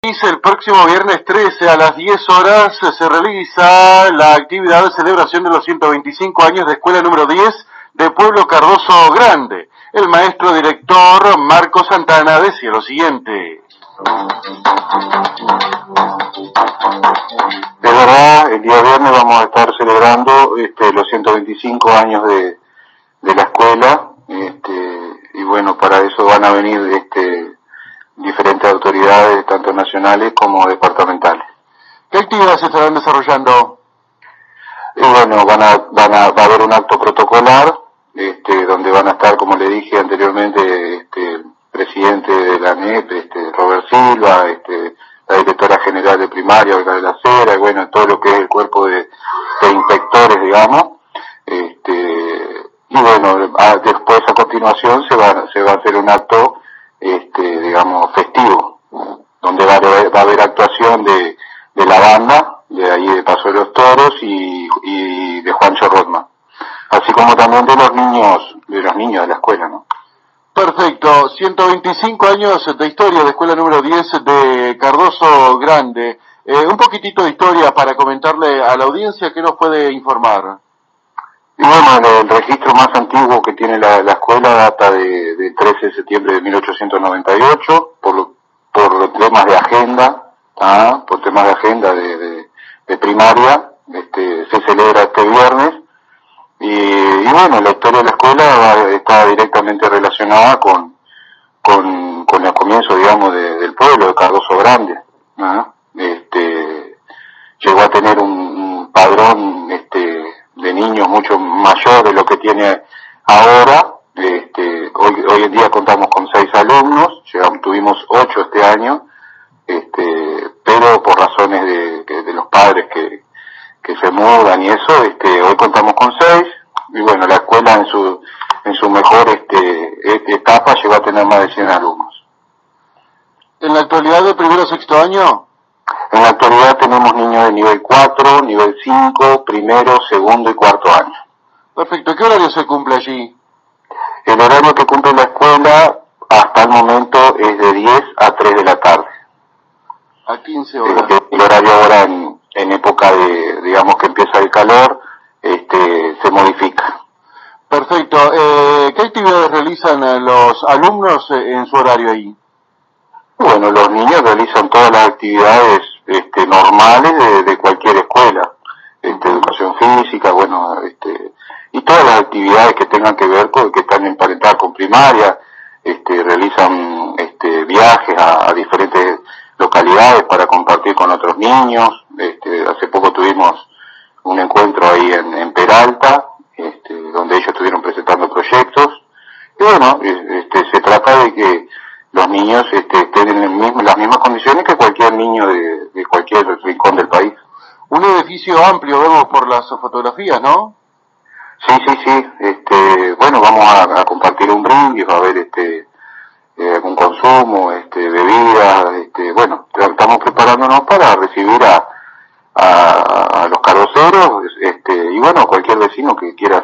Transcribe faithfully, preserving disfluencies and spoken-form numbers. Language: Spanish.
El próximo viernes trece a las diez horas se realiza la actividad de celebración de los ciento veinticinco años de escuela número diez de Pueblo Cardoso Grande. El maestro director Marco Santana decía lo siguiente. De verdad, el día viernes vamos a estar celebrando este, los ciento veinticinco años de, de la escuela, este, y bueno, para eso van a venir este, diferentes autoridades, tanto nacionales como departamentales. ¿Qué actividades se estarán desarrollando? Y bueno, van a, van a, va a haber un acto protocolar, este, donde van a estar, como le dije anteriormente, este, el presidente de la N E P, este, Robert Silva, este, la directora general de primaria, Olga de la Cera, y bueno, todo lo que es el cuerpo de, de inspectores, digamos. Este, y bueno, a, después a continuación se va, se va a hacer un acto, este, digamos, festivo, donde va a haber, va a haber actuación de, de la banda, de ahí de Paso de los Toros y, y de Juancho Rodman, así como también de los niños, de los niños de la escuela, ¿no? Perfecto, ciento veinticinco años de historia de escuela número diez de Cardoso Grande. Eh, un poquitito de historia para comentarle a la audiencia, ¿qué nos puede informar? Y bueno, el, el registro más antiguo que tiene la, la escuela data de, de trece de septiembre de mil ochocientos noventa y ocho, por, por temas de agenda, ¿ah? por temas de agenda de, de, de primaria, este, se celebra este viernes. Y, y bueno, la historia de la escuela está directamente relacionada con, con, con el comienzo, digamos, de, del pueblo de Cardoso Grande, ¿no? Este, llegó a tener un, un padrón, este, de niños mucho mayor de lo que tiene ahora. Este, hoy, hoy en día contamos con seis alumnos, llegamos, tuvimos ocho este año, este, pero por razones de, de, de los padres que que se mudan y eso, este, hoy contamos con seis, y bueno, la escuela en su en su mejor este, etapa llegó a tener más de cien alumnos. ¿En la actualidad de primero o sexto año? En la actualidad tenemos niños de nivel cuatro, nivel cinco, primero, segundo y cuarto año. Perfecto, ¿qué horario se cumple allí? El horario que cumple la escuela hasta el momento es de diez a tres de la tarde. A quince horas. El, el horario ahora en en época de, digamos, que empieza el calor, este, se modifica. Perfecto. Eh, ¿Qué actividades realizan los alumnos en su horario ahí? Bueno, los niños realizan todas las actividades este, normales de, de cualquier escuela, este, educación física, bueno, este, y todas las actividades que tengan que ver con, que están emparentadas con primaria, este, realizan este, viajes a, a diferentes localidades para compartir con otros niños. Este, hace poco tuvimos un encuentro ahí en, en Peralta, este, donde ellos estuvieron presentando proyectos, y bueno, este, se trata de que los niños este, estén en el mismo, las mismas condiciones que cualquier niño de, de cualquier rincón del país. Un edificio amplio, vemos por las fotografías, ¿no? Sí, sí, sí, este, bueno, vamos a, a compartir un brindis, va a haber este, eh, algún consumo, este, bebidas, este, bueno, estamos preparándonos para recibir a A, a los cardoseros, este, y bueno, cualquier vecino que quiera